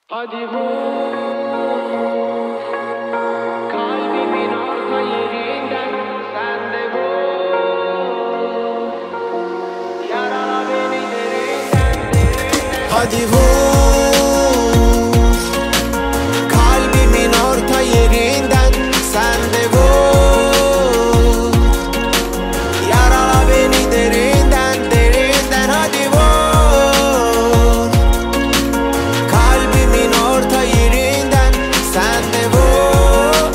Hadi vur kalbimin orta yerinden, sen de vur yarala beni derinden derinden. Hadi vur kalbimin orta yerinden, sen de vur yarala beni derinden derinden. Hadi vur kalbimin orta yerinden, sen de vur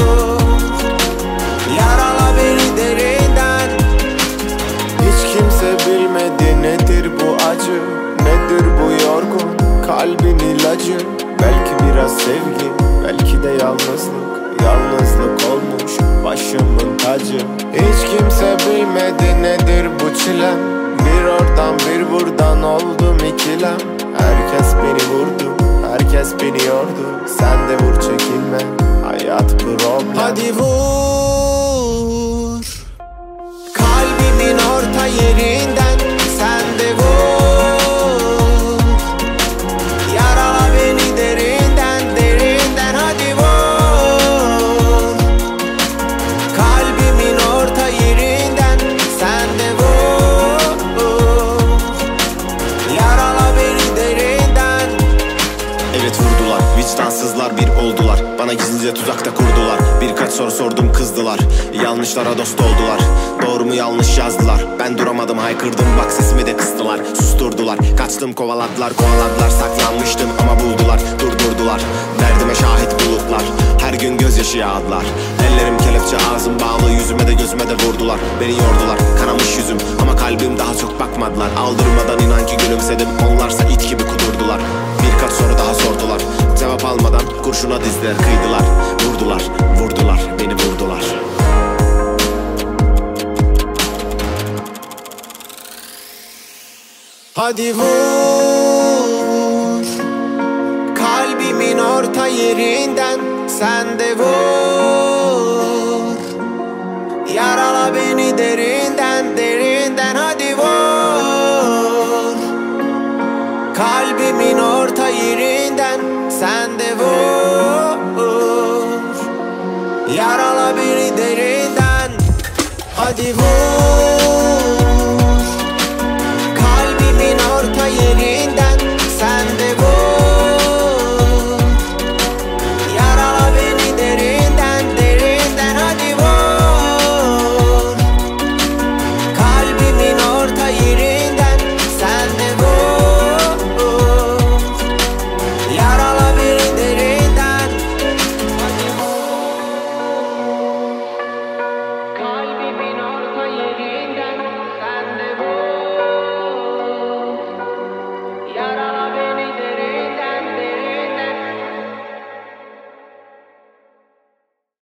yarala beni derinden. Hiç kimse bilmedi nedir bu acı, nedir bu yorgun kalbin ilacı. Belki biraz sevgi, belki de yalnızlık olmuş başımın tacı. Hiç kimse bilmedi nedir bu çilem, bir oradan bir buradan oldum ikilem. Herkes beni vurdu, herkes beni yordu, sen de vur çekinme, hayat problem. Hadi vur kalbimin orta yerinden, sen de vur yarala beni derinden derinden. Hadi vur kalbimin orta yerinden, sen de vur yarala beni derinden. Evet vurdular, vicdansızlar bir oldular. Bana gizlice tuzakta kurdular. Birkaç soru sordum kızdılar. Yanlışlara dost oldular. Doğru mu yanlış yazdılar. Ben duramadım haykırdım, bak sesimi de kıstılar. Susturdular, kaçtım kovaladılar. Saklanmıştım ama buldular. Durdurdular, derdime şahit bulutlar. Her gün gözyaşı yağdılar. Ellerim kelepçe, ağzım bağlı. Yüzüme de gözüme de vurdular. Beni yordular, kanamış yüzüm ama kalbim daha çok bakmadılar. Aldırmadan inan ki gülümsedim. Onlarsa it gibi kudurdular. Birkaç soru daha sordular. Cevap almadan kurşuna dizdiler, kıydılar. Vurdular, vurdular, beni vurdular. Hadi vur kalbimin orta yerinden, sen de vur yarala beni derinden derinden. Hadi vur kalbimin orta yerinden, sen de vur yarala beni derinden. Hadi vur